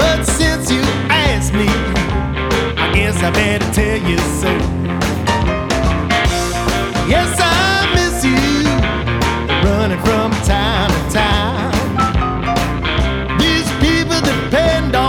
But since you asked me, I guess I better tell you so.